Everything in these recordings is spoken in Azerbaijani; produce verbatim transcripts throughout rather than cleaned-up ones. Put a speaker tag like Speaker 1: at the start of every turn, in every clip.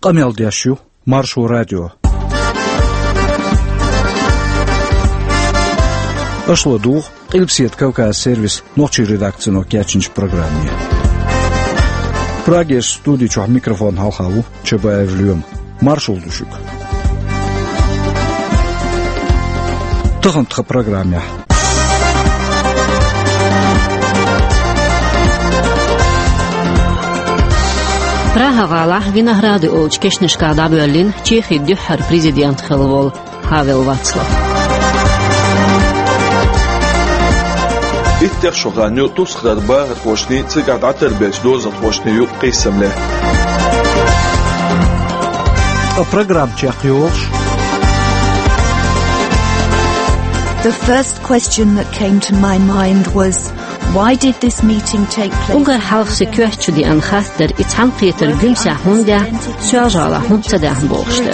Speaker 1: Qamel Dashyu, Marshu Radio. Ashloduh, Qilpsiet Kavkaz servis noći redakcijno kjačinč programije. Pragesh studi čuh mikrofon halhavu, Čebaev Lyum, Marshall Dushuk. Tăgăntcă programia.
Speaker 2: Praha gala Vinohrady olç keşnişka da Berlin Çexi dühher prezident xılvol Havel Václav.
Speaker 3: İhtiyar şoğanı tusxlar bağır xoşni tsiqad aterbeç dozat xoşni yuq qiysamle.
Speaker 1: A program Çexyolş.
Speaker 4: The first question that came to my mind was, why did this meeting take place?
Speaker 2: Ungar halksı köhçü di an xaster itsam qiytir gümsah hunda söjala hundsa da boğuştu.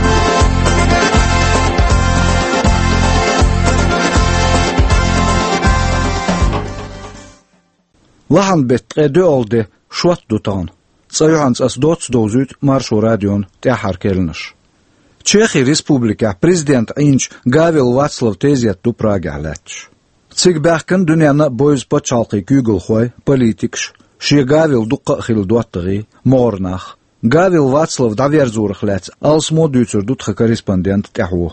Speaker 1: Lahan betqede oldu şuat dutan. Sayuhans as dots dozut Marshu Radion tehar kelnish. Čehi Respublika prezident inç Gavel Václav teziyat du Praga'lach. Cik behkin dünyana boyuz paçalqi kügül xoy politikş, şi Gavel duqqa xil duattagi, mornaq. Gavel Václav daverzurxlach, als modütsur dutqa korrespondent tehu.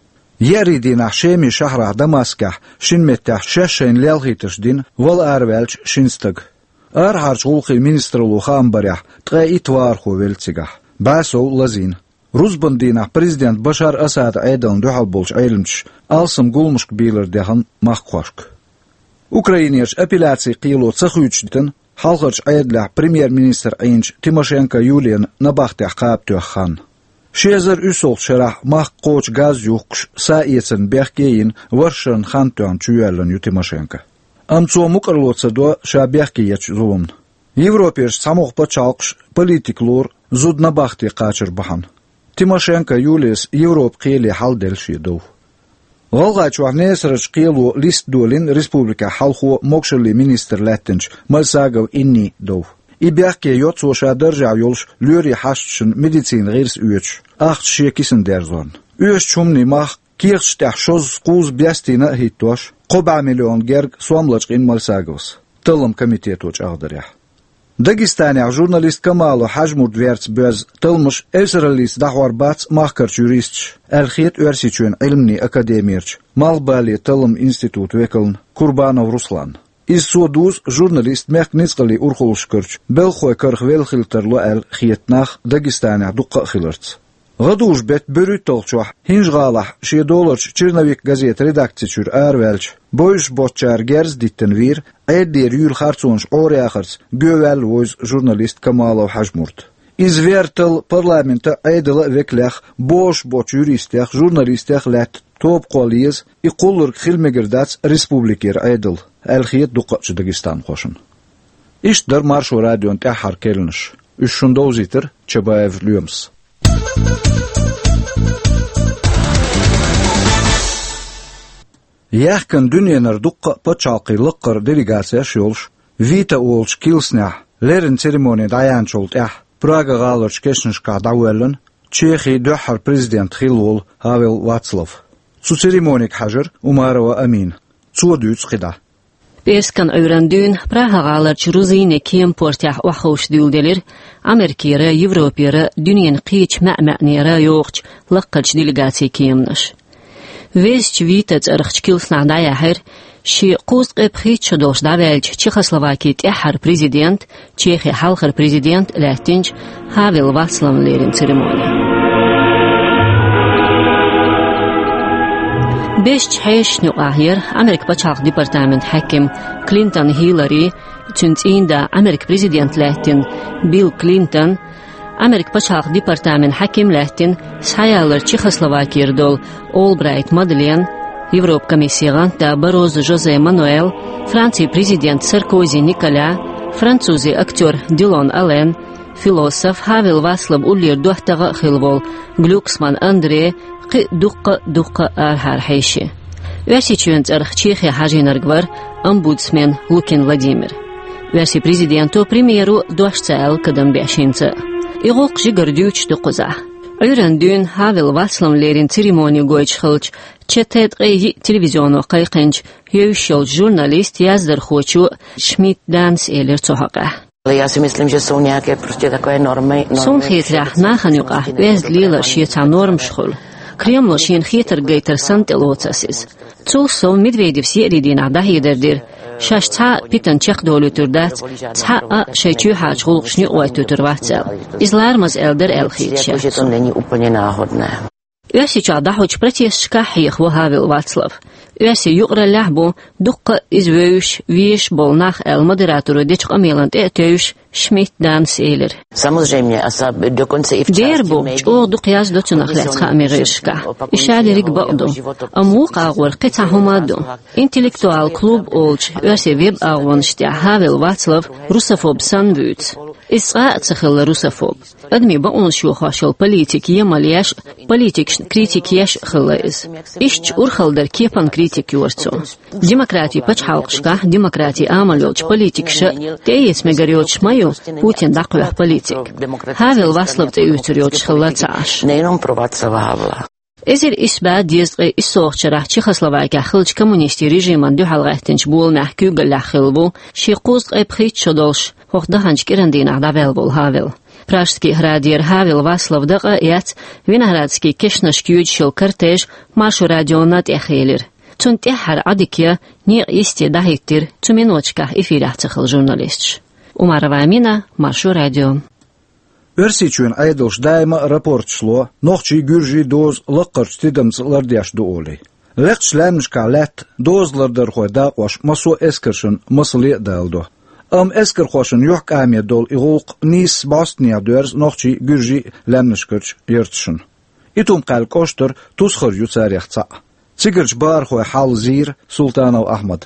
Speaker 1: Yeridinah şemi şahrah Damaskah, şinmettah şeşen lelhitişdin, vol arvelç şinstag. Arharç ulqi ministrulu xambarah, tqa itvarxu velcigah. Basov lazin. Rusbandina prezident Bashar Asad aydan duhalbolç ayılmış, alsım gulmuşk bilir dehan mahqoşk. Ukrainiyaş apelyatsiy qiylo tsakhyuçditin, halqarç ayadlah premier-minister ayınç Timoshenko Yulian nabaxtah qaab tuaxan. Şezar üsol şarah mahqoç gaz yuqş saiyetsin behkeyin varshan xantuan çüyalın yu Timoshenko. Amtso muqarlotsa do şabehkeyeç zulum. Evropiyaş samoqpa çalqş politiklor zud nabaxti qaçır bahan. Timoshenko Yulius Европ qili haldel shidov. Volgaçwa nesrach qilu list dolin Respublika halxu mokshli minister latinch Malsagov inni dov. İbehke yotso şadarja yolş lüri haşçın medicin g'irs üç. Acht shekisin derzon. Üç chumni mah kirchtah şoz quz biastina hittosh. Qoba milyon gerg somlach in Malsagovs. Tılım komitetoch ağdırya. Dagestanya jurnalist Kamalu Hajmur dverts böz tılmış esralis dahvar bats mahkarç juristç. Elxiyet örsичön ilmni akademiyerç. Malbali tılım institut vekalın Kurbanov Ruslan. Iz soduz jurnalist meknitsqali urxulşkırç. Belxoy kırx velxilterlo el xiyetnaq Dagestanya duqqa xilırts. Gaduş bet börütolçuh hinjgalah şe dolarç Çernovik gazet redaktsiyçür arvelç. Boyuş botçar gerz ditten vir, aydir yül xarçonş oryaxırç gövel voz jurnalist Kamalov Hajmurt. İzvertel parlamenta aydıla vekleh boş boç juristeh jurnalisteh lat top qoliyiz iqullur xilmegirdats respubliker aydıl. Elxiyet duqqaçı Dagestan qoşun. İştdir Marshu Radion tehar kelnish. Üçşunda uzitir Çebaev Lyums. Yaxkın dünyener duqqa paçalqi liqqar delegasiya şolş, vita olş kilsnah, lerin seremoni dayançolt eh, Praga galırç keşnişka davellin, Çexi döhher prezident xilvol Havel Václav. Su seremonik hajar Umarova Amin. Su düz qida.
Speaker 2: Perskan öğrendüğün Praha galırç ruzine kem portah waxoş düldelir, Amerikiyara, Evropiyara, dünyen qiç ma'ma'niyara yoqç, liqqarç delegasiya kemnish. Весь витец архчкилсна даяхер, ши қуз қепхич дош давелч Чехословакия техар президент, Чехия халхар президент Латинч Havel Václav лерин церемония. Беш чхешню ахер Америк бачақ департамент хаким Клинтон Хиллари, цунцинда Америк президент Латин Билл Клинтон, Amerik Paçaq Departament hakim Latin sayalar Çexoslovakiyar dol Albright Madeleine, Evrop Komissiyan da Barroso José Manuel, Fransiya prezident Sarkozy Nicolas, Fransuzi aktyor Dylan Allen, filosof Havel Václav ulir dohtaga xilvol Glucksmann Andrei qi duqqa duqqa arhar hayshi. Ösiçünt arx Çexiya hajinargvar ombudsman Lukin Vladimir. Versi prezidentu premjeru doştsel kadın beşinci. İğoq jigardüç duquza. Öyrendüğün Havel Vatslavlerin seremoni goyçxılç, çetet qeyi televizyonu qayqınç, yövşol jurnalist yazdır xoçu Schmidt Dance eler çohaqa.
Speaker 5: Já si myslím, že jsou nějaké prostě takové normy.
Speaker 2: Son chytrach nachanuqa, vez lila šieta normšchul. Kreml šien chytr gejter santelocasis. Цусов Медведев сиеридина дахидердир. شش تا پیتن چخ دولتردات تا شیچو حاج غلقشنی اوایتوتر واتسل. ازلارمز الدر الخیتشه.
Speaker 5: To není úplně náhodné.
Speaker 2: Ösi çağda hoç protestçka hiyx bu Havel Vatslav. Ösi yuqra lahbu duqqa izvöyüş viş bolnaq el moderatoru deçq amelant etöyüş Schmidt Dance eler.
Speaker 5: Samozřejmě, a dokonce i v části
Speaker 2: Derbo ço duqyaz dotunaq latqa amerishka. İşalerik baqdu. Amuq ağır qitahumadu. Intellektual klub olç ösi web ağvanştya Havel Vatslav rusofob sanvüt. İsra tsxil rusofob. Admi ba on şu xaşıl politik yemaliyaş politik kritik yaş xılız. İşç urxaldır kepan kritik yorçu. Demokratiya paç halqşka demokratiya amalyoç politikşi teyes megaryoç mayu Putin daqvah politik. Havel Vaslav te ütüryoç xıllatsaş.
Speaker 5: Nejenom pro Václava Havla.
Speaker 2: Ezer isba diyezqi issoğçarah Çexoslovakiya xılç kommunisti rejiman duhalqahtinç bolnah kügəlah xılbu, şiquz qeybxit şodolş, hoqdahanç kirandinaq davel bol Havel. Pražski hradier Havel Vaslav daqa yat, Vinogradski kešnaškjuj šil kartež maršu radionat exilir. Tun tehar adikya niq isti dahittir, tu minoçka efirah tıxıl jurnalistç. Umarova Amina, maršu radio.
Speaker 1: Örsiçün aydılş daima raportçlo, noqçi gürji doz laqarç tidamsılar diyaşdu oli. Leqçlanmışka lat dozlardır xoyda qoş maso eskirşin masli daldu. Am esker xoşun yoq amiyat dol iğuq nis Bosniya dörs noqçi gürji lamnışkırç yırtışın. İtum qal koştur tuzxır yutsarixtsa. Çigirç bar xoy hal zir Sultanov Ahmad.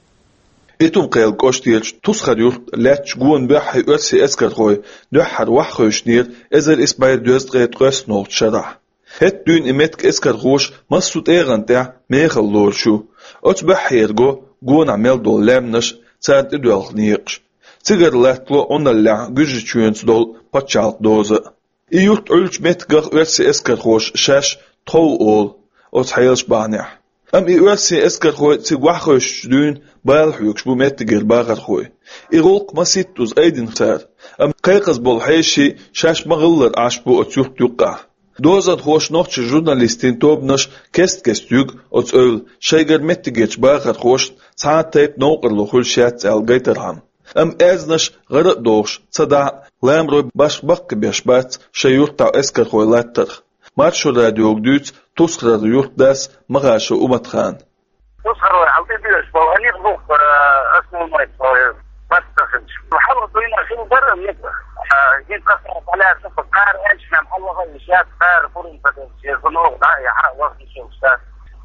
Speaker 3: إتوم قيل قشتيلش تسخر يورت لاتش جون بحي أرسي أسكر خوي دوحر وحخو شنير إزر إسباير دوست غيت قس نوت شرح هت دون إمتك أسكر خوش مصوت إيغان تاع ميخل لور شو أتش بحي يرغو جون عمل دول لامنش سارت إدوال نيقش تيغر لاتلو أون اللع جوجي تشوينس دول باتشالت دوزة إيورت أولش متقر أرسي أسكر خوش شاش طو أول أتش حيلش بانيح أم إيورسي أسكر خوي تيغوحخوش دون بالحيوكش بو متقر باغر خوي إغوق ما سيتوز أيدين خسار أم قيقز بالحيشي شاش مغلر عاش بو أتيوح تيوقع دوزاد خوش نوخش جورناليستين توبنش كست كست يوغ أتس أول شايقر متقرش باغر خوش ساعت تايب نوقر لخول شات أل غيترهم أم أزنش غرق دوش صدع لام روي باش بق بيشبات شايورتع أسكر خوي لاتر مارشو راديو جديد تسخر يورت داس مغاشو أمت خان
Speaker 6: تسخر عالطي بيش بوهني غبوك اسمه مايك بس تخنش محاولة طويلة عشان برا ميكا جيت قصر على سفر قار انش نعم الله غير شيات قار فرن فتنش يغنوغ داعي حق وقت شو استاذ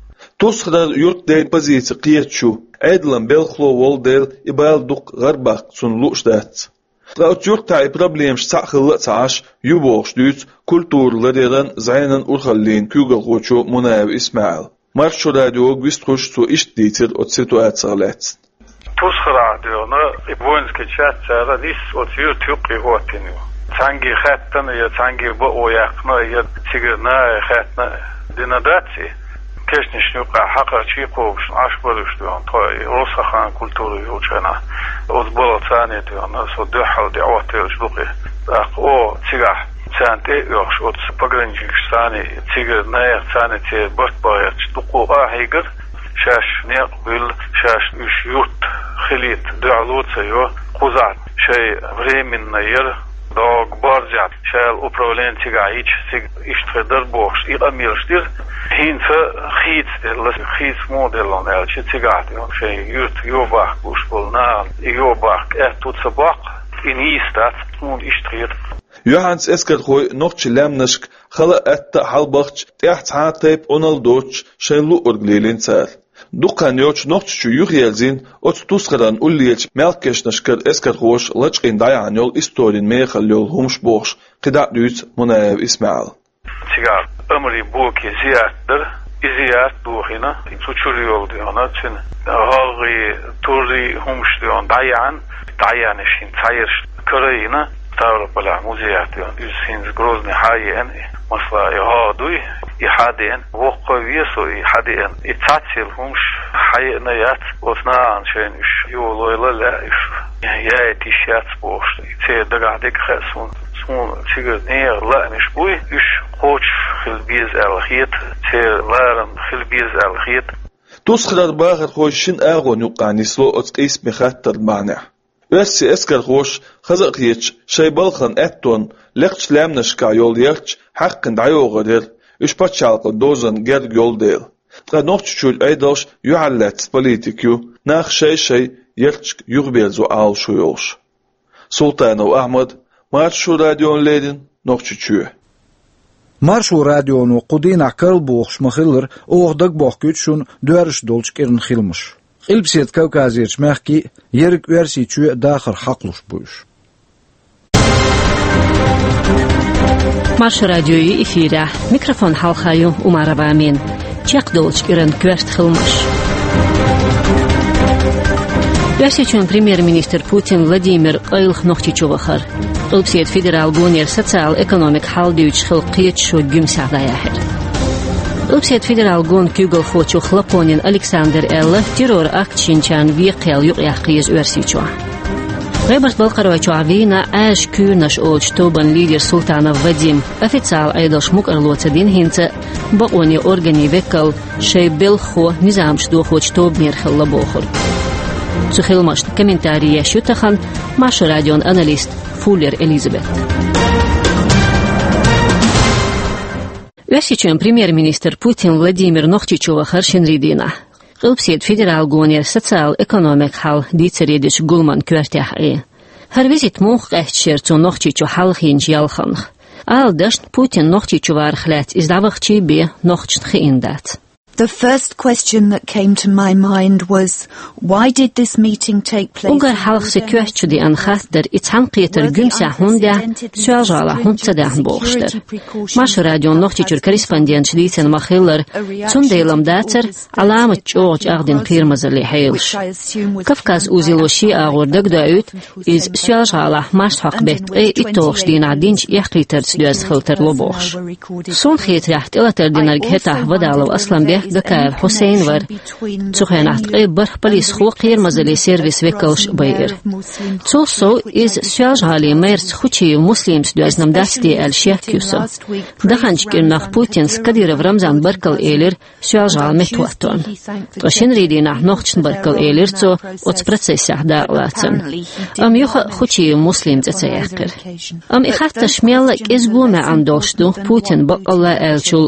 Speaker 3: تسخر يورت دين بزيت قيتشو عيدلن بلخلو والديل إبال دوق غرباق سن لوش دات Trouw tjurta i problems sakhilla taash yubox düt kulturlardan zaynan urxallin kugel qochu Munav Ismail. Marşo radio gwist qoch so iştiter ot situatsiyalet.
Speaker 7: Tus radionu i voinske chatsara dis ot YouTube hotinu. Tangi khattan ya tangi bu oyaqna ya tigirna khatna dinadatsi. Keşnişnu haqa chiqosh ashbarishtu toy rusakhan kulturu yochana. Ozbol tsane diyorlar. So dehal diawati shluqi. Aq o tigah tsante yox ot pogranjik tsane tigir naya tsane te botbayat tuqu ahigar shash neqbil shash ush yurt khilit dualutsa yo quzat shay временный yer dog barjat shal upravlen tigaiç sig ishtfeder box iqamilshtir hinsa khits delas khits modelon elchi tigat yo shay yurt yobaq bushbolna yobaq etutsobaq inistat un ishtrit
Speaker 3: Johans Esker Khoy noqch lamnashk khala atta halbaqch taht hatayb onal doch shaylu urglelin tsar Duqan yoch noqch chu yuxyelzin ot tusqaran ulliyech melkeshnashkar Esker Khosh lachqin dayan yol istorin mekhal yol humsh box qida düt Munav Ismail
Speaker 7: Sigar amri boki ziyatdir iziyat buhina suçuri oldu ona için halgı turi humştuyon dayan dayan işin sayır kırayına Stavropola muzeyat yon yüzsiniz grozny hayen masla yahaduy ihadien voqoviyeso ihadien itsatil humş hayenayat osnaan şen iş yoloyla iş ya etişat boş te dagadik khasun sun sigir neyla iş bu iş qoç xilbiz alxiyat te laran xilbiz alxiyat
Speaker 3: tus khadar baqat qo'shin aqon yuqanislo otqis mikhattar ma'na Össi eskar hoş xazaqiyç şeybalxan etton leqç lamnashka yol yerç haqqın dayoğadır üç paçalqın dozan ger yol değil. Tra noqçul aydosh yuallat politikyu nach şey şey yerç yugbelzo al şuyoş. Sultanov Ahmad Marshu radyon ledin noqçuçu.
Speaker 1: Marshu radyonu qudina qalbuğş maxillar oğdak boqgüçün dörüş dolçkirin xilmiş. Ilbset Kavkaziyç məhki yerik versi çüye daxır haqluş buyuş.
Speaker 2: Marş radyoyu efirə mikrofon halxayı Umarova men. Çaq dolçkirin kvert xilmiş. Rusiya premier-ministr Putin Vladimir Qaylx noqçiçovaxır. Ilbset federal guner sosial-ekonomik haldüç xilqiyç şu gümsaqdayahir. Ilbset federal gon Google xochu Laponin Alexander Ella terror akçinçan viqel yuqyaqiz örsiço. Robert Balqarovaçovina ash kürnash olchtoban lider Sultanov Vadim ofitsial aydosh mukarlotsadin hinta baoni organi vekal sheybel xo nizamshdo xochtob nerxilla boxur. Suxilmasht kommentariya shutaxan Mash radion analist Fuller Elizabeth. Rusiya premier-ministr Putin Vladimir Noqchichova xarşinridina. Ilbset federal goner sosial-ekonomik hal ditseridish gulman kvartahi. Har vizit muq qəhçerço Noqchicho halxinç yalxanx. Aldasht Putin Noqchichova arxlat izdavaqchi be Noqchitxi indat.
Speaker 4: The first question that came to my mind was, why did this meeting take place?
Speaker 2: Ugar halqsi köhçüdi an xatdir ithan qiytir gümsa hunda söjala hundsadan boğuştir. Maş radyon Noqchichur korrespondent diten maxillar tsundeylam datsar alamat çoğuç ağdin qirmazali hayılş. Kafkaz uziloshi ağurdak daüt iz söjala maş haqbet e itoğş dinadinç yaqlitar slöz xiltar loboğuş. Son xiyet raht ilatar dinarg hetah vadalav aslanbe Gakaev Hussein var. Tsuxenaht qebar polis xo qirmazali servis vekalsh bayir. Tsulso iz söjali mers xuchi muslims döznam dasti el shekyusa. Daxanchkirnaq Putin Skadirov Ramzan Barkal elir söjal metwaton. Toshin ridina noqchn Barkal elir tso ots processah daqlatsan. Am yuxa xuchi muslim tsayaqir. Am ikhatta shmela izguma andoshdu Putin baqalla elchul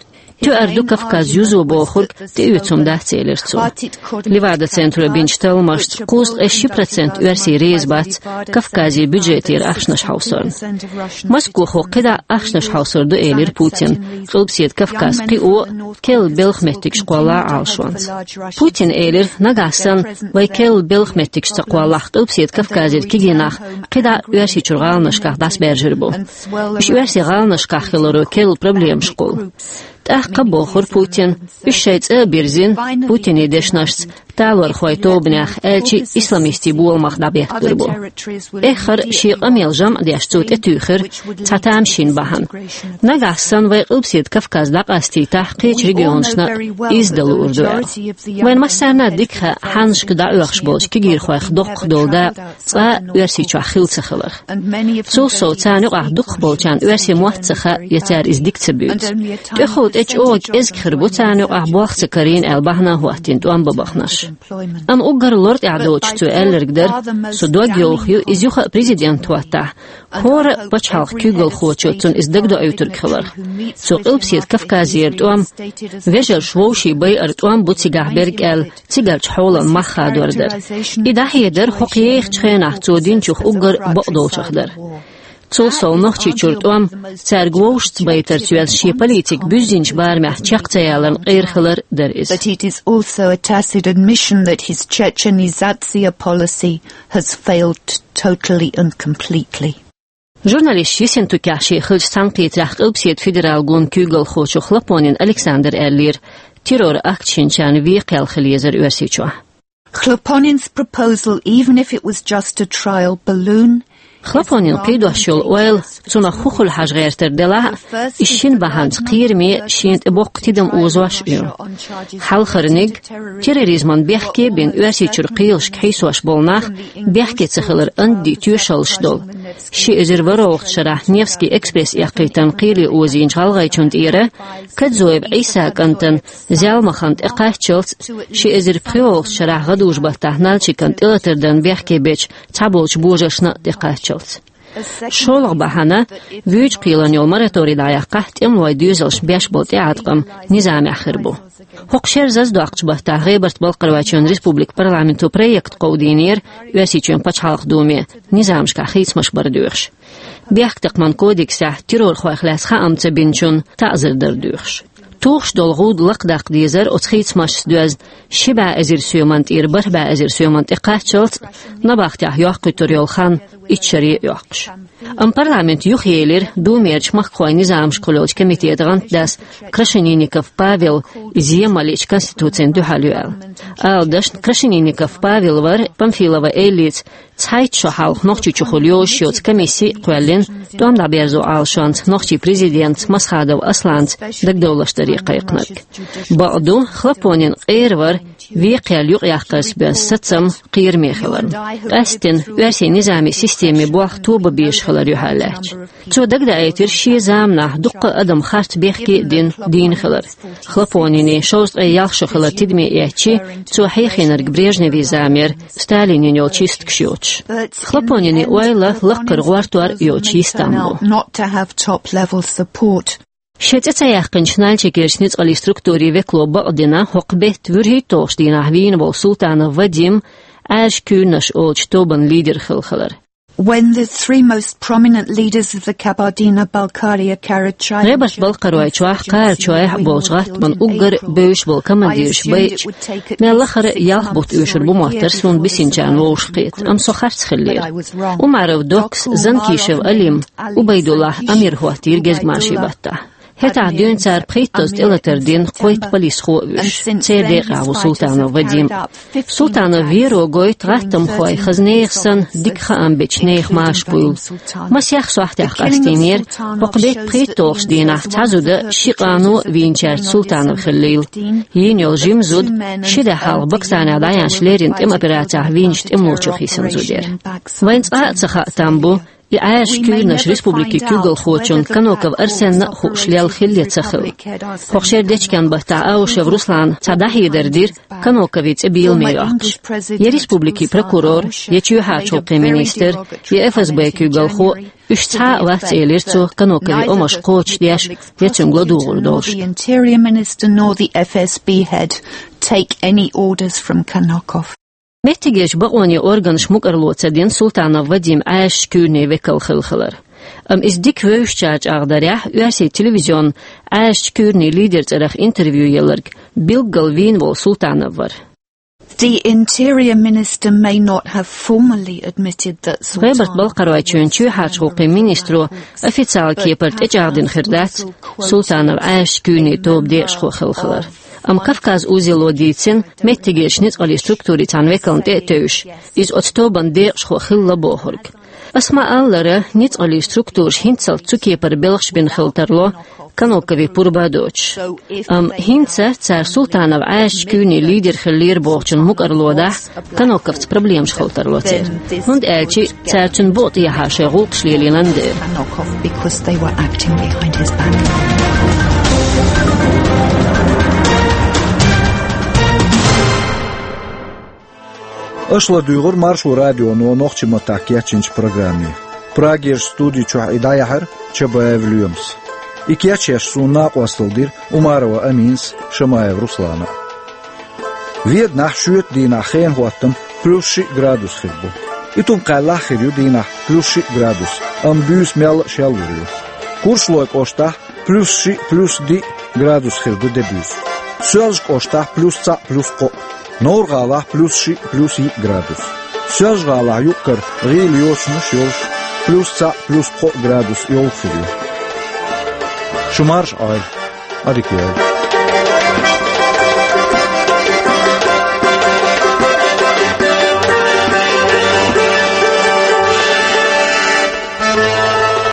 Speaker 2: Tu ardu Kafkaz yüzü boğurk te ütsum dahselirtsu. Livada centru binçtalmaşt qust eşi procent versi reizbats Kafkazi büdjetir axnaş hausorn. Moskva hoqida axnaş hausordu elir Putin. Ilbset Kafkaz qi o kel belxmettik şkola alşvans. Putin elir nagasan vay kel belxmettik şkoalaxt Ilbset Kafkazir kiginaq qida versi çurgalnaşkaq das berjirbu. İş versi galnaşkaq hiloru kel problem şkol. Tahqa boxur Putin işşayt birzin Putin edeshnaşts talor xoytobnaq elçi islamisti bolmaq dabehtir bu. Exar şiqa meljam deshtsut etüxir tatamshin bahan. Nagasan ve Ilbset Kafkazda qasti tahqiq regionşna izdalu urdu. Wen masarna dikha hanşq da uxş bolş ki gir xoyx doq dolda qa versi çaxiltsxılır. Sulso tsanu aq doq bolchan versi muatsxa yeter izdiktsbüt. Texot eç og ezkhir bu tsanu aq boxs karin elbahna huatin tuan babaxnash. Am ugar lord a'dochtu ellergder sudogyoxyu izyuxa prezident wata. Hor bachhalq Google xochotun izdagdo ayturkhilar. So Ilbset Kafkazir tuam vejer shwoshi bay artuam bu Tsigahberg el Tsigalch holan maxadorder. Idahiyeder huqiyekh chxenah tsodinchuh ugar baqdolchakhdar. Tsulsol Noqchichur tuam tsargwosht baytar tsuels shi politik büzinch barmah chaqtayalan qeyrxilar der is.
Speaker 4: But it is also a tacit admission that his Chechenizatsia policy has failed totally and completely.
Speaker 2: Jurnalist Shisin Tukashi Khilj Sanqit Raqibsiyet Federal Gun Kügel Xochu Xlaponin Alexander Erlir terror aktsinchan viqel khilizer üesichwa.
Speaker 4: Xlaponin's proposal, even if it was just a trial balloon,
Speaker 2: Xlaponin qeydashul oil tsuna xuxul hajgherter dela ishin bahant qirmi shint ebok tidam uzwash yu. Halkharnig terrorizman behke bin üesichur qiyilsh qeyswash bolnach behke tsikhilır andi tüshalshdol. Shi ezir varogt sharah Nevsky Express yaqitan qili uzin halgaychunt ire kadzoev Isa kantan zalmakhant iqachchels shi ezir priogt sharah gadush bahtahnalchikant ilterdan behke bech tabolch bojashna iqachchels. Şolaq bahana vüc qilan yol moratoriyda ayaqqa temloy düzelsh besh bolt yatqam nizam axir bu. Hoqsher zazdaqch bahta Rebert Balqarvaçon Respublik Parlamentu proyekt qowdinir üesichon pachhalq dume nizamshka xitsmash bardursh. Behtaqman kodeksa terror xoyxlas xamtsa binchun ta'zirdir dursh. Tuğş dolğud laqdaq dizer otxitsmash düz shiba azir suyamant ir barba azir suyamant iqachchalt nabaxtah yoqqitur yolxan içeri yoqsh. Am parlament yuxyelir dumerch maqqoy nizam shkoloj komitetigan das Krasheninnikov Pavel Zemaliç konstitutsiyan duhalyal. Aldash Krasheninnikov Pavel var Pamfilova Elits Zeit shahal noqchi chukhulyo shot komissi qwalin domda berzo alshant noqchi prezident Maschadov Aslans dagdolash tariqa yaqnak. Ba'du Xlaponin qeyrvar viqyal yuqyaqas bas satsam qeyr mexlan. Astin versi nizami sistemi buaq tuba bish xalar yuhalach. Ço dagda aytir shi zamna duqqa adam xart bexki din din xalar. Xlaponini shost ay yaxshi xalar tidmi yachi ço hayxinar Brezhnevi zamer Stalinin yol chist kshyoch. Xlaponini oyla laqir gwartuar yol chistambo.
Speaker 4: Not to have top level support.
Speaker 2: Šetece jaqinčnal čekeršnic ali strukturi veklo ba'dina hoqbet vürhi toqdina hvin vol sultana Vadim aj künash olch toban lider xilxalar.
Speaker 4: When the three most prominent leaders of the Kabardino-Balkaria Karachay
Speaker 2: Rebert Balqarvaychwa Karachay bolġat man uggar böş bol kamandirsh baych nelakhar yalbut öşür bu mahtar sun bisincan voshqit am soxarts khillir Umarov Dox Zankishev Alim Ubaydullah Amir Huatir gezmashi batta Heta döntsar pritos elaterdin qoyt polis xovish cede qavu Sultanov Vadim Sultanov vero goyt rattam xoy khazneyxsan dikha ambechnex mashpul Masyakh soxtaq qastinir boqbet pritos dina tazuda shiqanu vinchar Sultanov khillil yinol jimzud shida hal baqsana dayanshlerin im operatsiya vincht im mochxisan zuder Vains atsaxa tambu Iash künash Respubliki Kügel Xochun Kanokov Arsen Xoshlial Khillet Sakhil. Hoxsher dechkan bahta Aushev Ruslan Tadahiderdir Kanokovits ebilmeyaqsh. Ye Respubliki prokuror, ye Çuhaçoqi minister, ye F S B Kügel Xo üç ta vaqt elirtso Kanokovi omash qoch diash yetsunglo duğurdolsh.
Speaker 4: The Interior Minister nor the F S B head take any orders from Kanokov.
Speaker 2: Mettigesh baqoni organ shmuqarlotsadin Sultanov Vadim Ash küne vekal khilkhalar. Am izdik vöshchach aqdarah üasi televizyon Ash küne lider tsaraq interview yellerg bilgal vin vol Sultanov var.
Speaker 4: The Interior Minister may not have formally admitted that Sultanov
Speaker 2: Rebert Balqarvaychon Çuhaçoqi ministru ofitsial kepert ejardin khirdat Sultanov Ash küne tobde shkhilkhalar. Am Kafkaz uzilo ditsin mettigeşnit ali strukturi tan vekant etüş iz otstoban de shkhilla bohorg. Asma allara nit ali struktur hintsal tsuke per belx bin khiltarlo Kanokovi purbadoch. Am hintsa tsar Sultanov Ash küni lider khillir bochun muqarloda Kanokovts problem khiltarlo tser. Und elchi tsarchun bot yaha shegul qshlilinande.
Speaker 4: Kanokov because they were acting behind his back.
Speaker 1: Ashla duyğur Marshall Radio'nu noqçi matakiyachinch programmi. Pragir studi chuh idayahar çabayevluyums. İkiyaç yaş sunna qwasıldir Umarova Amins Shamayev Ruslana. Viednah şüyet dina khen huattam plus gradus khirbu. Itum qalla khiryu dina plus gradus. Ambus mel shelvuru. Kursloy qoşta plus plus di gradus khirdu debus. Sölj qoşta plus ca plus qo. Norgala plus shi plus i gradus. Sölj gala yukkar gil yoshmuş yosh plus sa plus qo gradus yol sürüyor. Şumarş ay. Hadi ki.